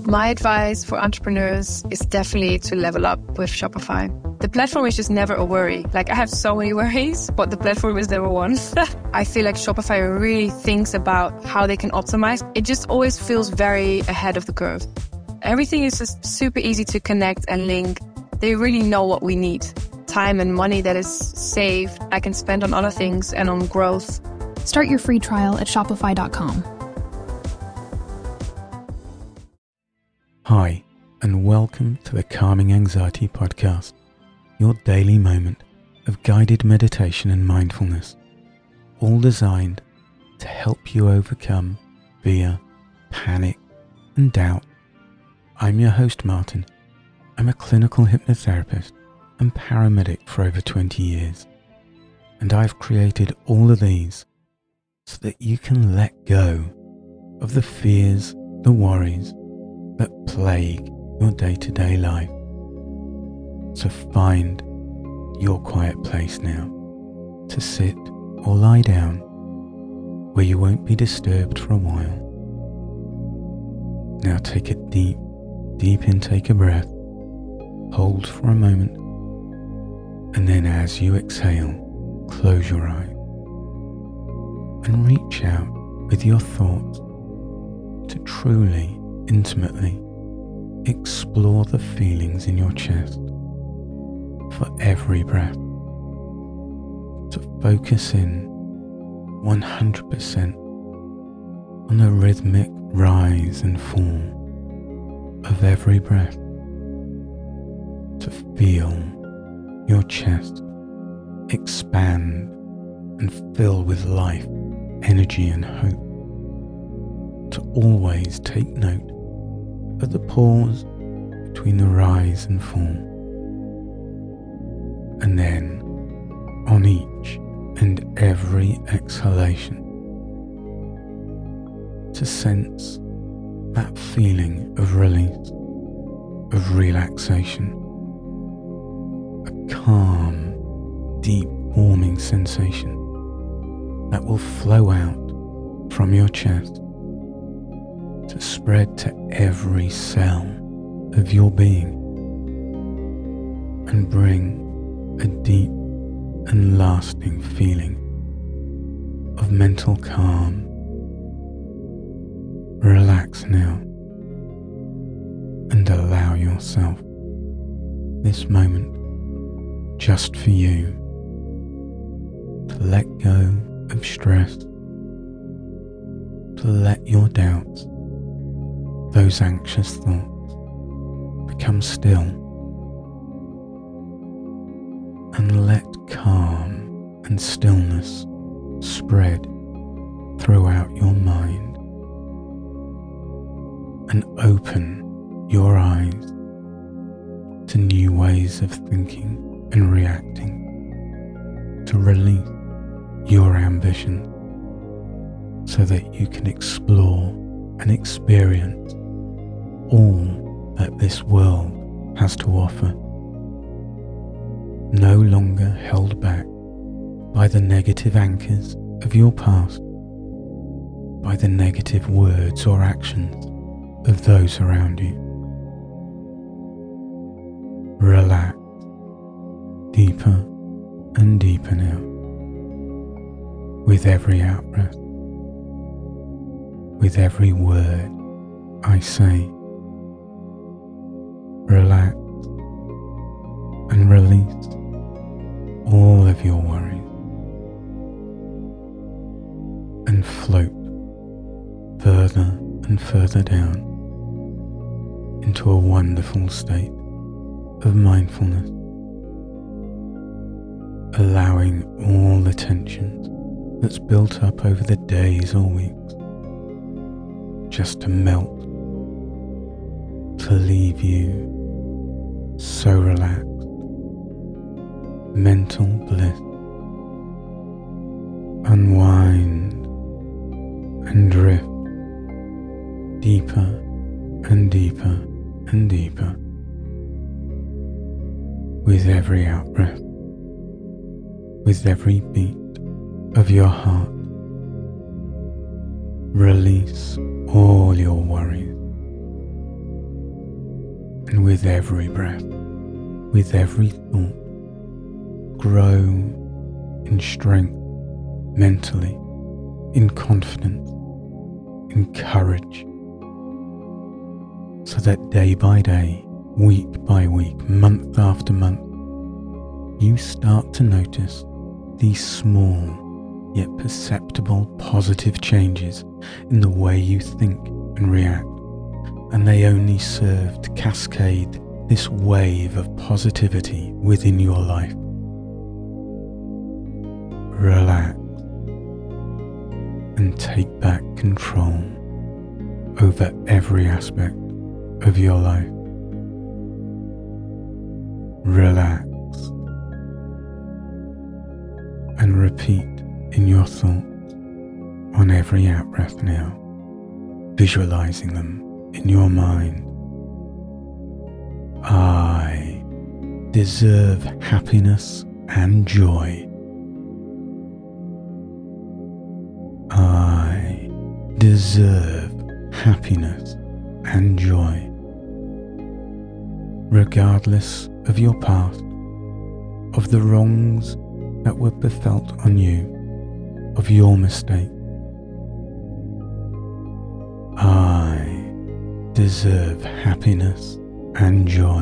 My advice for entrepreneurs is definitely to level up with Shopify. The platform is just never a worry. Like, I have so many worries, but the platform is never one. I feel like Shopify really thinks about how they can optimize. It just always feels very ahead of the curve. Everything is just super easy to connect and link. They really know what we need. Time and money that is saved, I can spend on other things and on growth. Start your free trial at shopify.com. Hi, and welcome to the Calming Anxiety Podcast, your daily moment of guided meditation and mindfulness, all designed to help you overcome fear, panic, and doubt. I'm your host, Martin. I'm a clinical hypnotherapist and paramedic for over 20 years, and I've created all of these so that you can let go of the fears, the worries that plague your day-to-day life. So find your quiet place now to sit or lie down where you won't be disturbed for a while. Now take a deep intake of breath, hold for a moment, and then as you exhale, close your eyes and reach out with your thoughts to truly, intimately explore the feelings in your chest for every breath, to focus in 100% on the rhythmic rise and fall of every breath, to feel your chest expand and fill with life, energy and hope, to always take note of the pause between the rise and fall, and then on each and every exhalation to sense that feeling of release, of relaxation, a calm, deep warming sensation that will flow out from your chest to spread to every cell of your being and bring a deep and lasting feeling of mental calm. Relax now and allow yourself this moment just for you to let go of stress, to let your doubts, those anxious thoughts, become still, and let calm and stillness spread throughout your mind, and open your eyes to new ways of thinking and reacting, to release your ambition so that you can explore and experience all that this world has to offer, no longer held back by the negative anchors of your past, by the negative words or actions of those around you. Relax deeper and deeper now with every out-breath, with every word I say. Relax and release all of your worries and float further and further down into a wonderful state of mindfulness, allowing all the tensions that's built up over the days or weeks just to melt, to leave you so relaxed, mental bliss. Unwind and drift deeper and deeper and deeper with every out-breath, with every beat of your heart. Release all your worries And with every breath, with every thought, grow in strength mentally, in confidence, in courage, so that day by day, week by week, month after month, you start to notice these small yet perceptible positive changes in the way you think and react, and they only serve to cascade this wave of positivity within your life. Relax and take back control over every aspect of your life. Relax and repeat in your thoughts on every out-breath now, visualizing them in your mind. I deserve happiness and joy. I deserve happiness and joy. Regardless of your past, of the wrongs that were befelt on you, of your mistake. I deserve happiness and joy.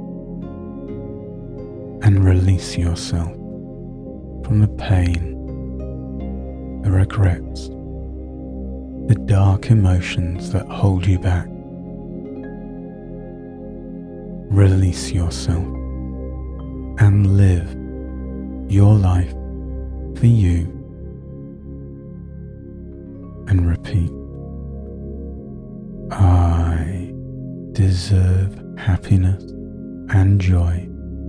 And release yourself from the pain, the regrets, the dark emotions that hold you back. Release yourself and live your life for you, and repeat, I deserve happiness and joy.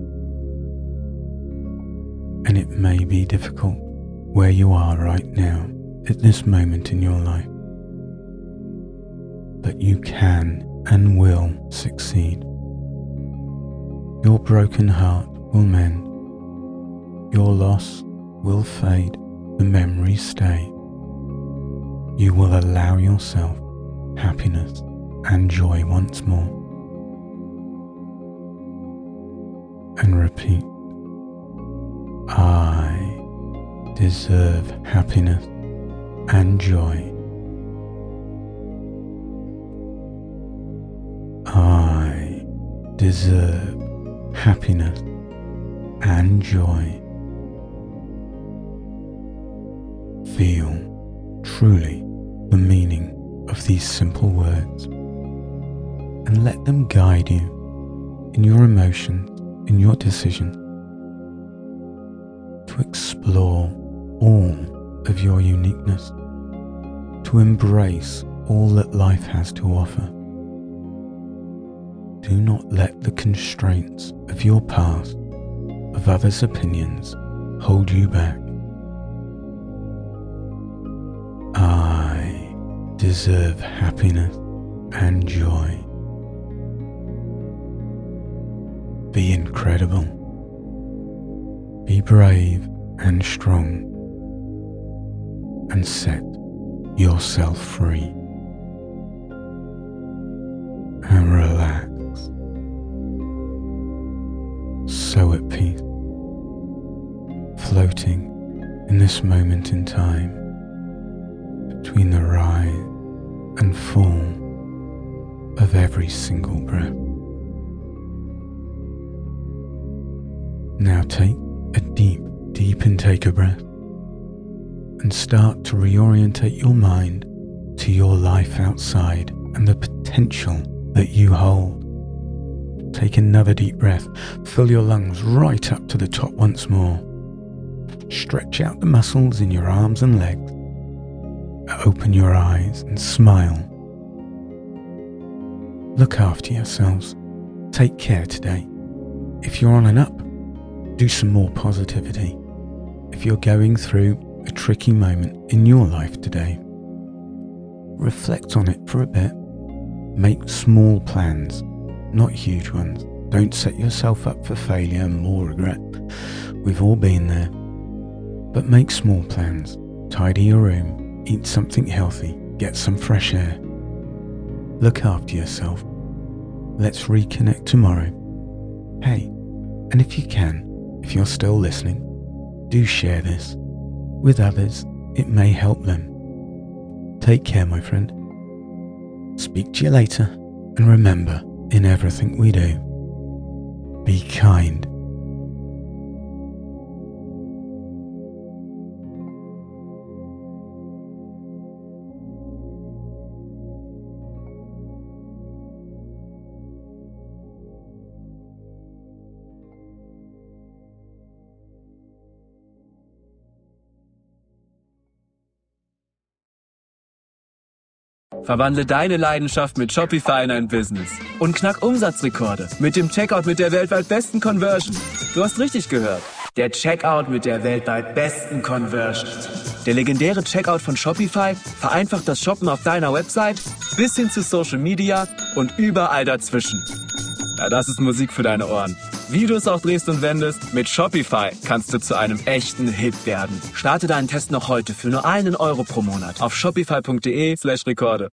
And it may be difficult where you are right now at this moment in your life, but you can and will succeed. Your broken heart will mend. Your loss will fade, the memories stay. You will allow yourself happiness and joy once more. And repeat, I deserve happiness and joy. I deserve happiness and joy. Feel truly the meaning of these simple words and let them guide you in your emotions, in your decisions, to explore all of your uniqueness, to embrace all that life has to offer. Do not let the constraints of your past, of others' opinions, hold you back. I deserve happiness and joy. Be incredible. Be brave and strong, and set yourself free. And relax, so at peace, floating in this moment in time between the rise and fall of every single breath. Now take a deep intake of breath and start to reorientate your mind to your life outside and the potential that you hold. Take another deep breath, fill your lungs right up to the top once more. Stretch out the muscles in your arms and legs. Open your eyes and smile. Look after yourselves. Take care today. If you're on an up, do some more positivity. If you're going through a tricky moment in your life today, reflect on it for a bit. Make small plans, not huge ones. Don't set yourself up for failure and more regret. We've all been there. But make small plans. Tidy your room, eat something healthy, get some fresh air. Look after yourself. let's reconnect tomorrow. Hey, and if you can, if you're still listening, do share this with others. It may help them. Take care, my friend. Speak to you later, and remember, in everything we do, be kind. Verwandle deine Leidenschaft mit Shopify in ein Business und knack Umsatzrekorde mit dem Checkout mit der weltweit besten Conversion. Du hast richtig gehört. Der Checkout mit der weltweit besten Conversion. Der legendäre Checkout von Shopify vereinfacht das Shoppen auf deiner Website bis hin zu Social Media und überall dazwischen. Ja, das ist Musik für deine Ohren. Wie du es auch drehst und wendest, mit Shopify kannst du zu einem echten Hit werden. Starte deinen Test noch heute für nur €1 pro Monat auf shopify.de/Rekorde.